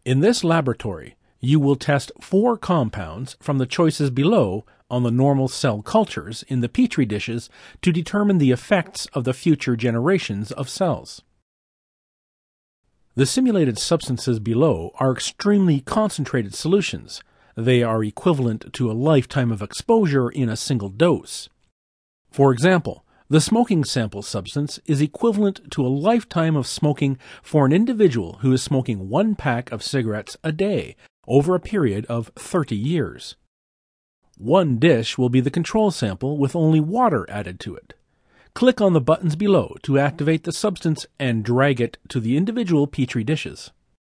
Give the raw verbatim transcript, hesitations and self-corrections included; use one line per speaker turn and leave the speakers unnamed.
In this laboratory, you will test four compounds from the choices below on the normal cell cultures in the Petri dishes to determine the effects of the future generations of cells. The simulated substances below are extremely concentrated solutions. They are equivalent to a lifetime of exposure in a single dose. For example, the smoking sample substance is equivalent to a lifetime of smoking for an individual who is smoking one pack of cigarettes a day over a period of thirty years. One dish will be the control sample with only water added to it. Click on the buttons below to activate the substance and drag it to the individual Petri dishes.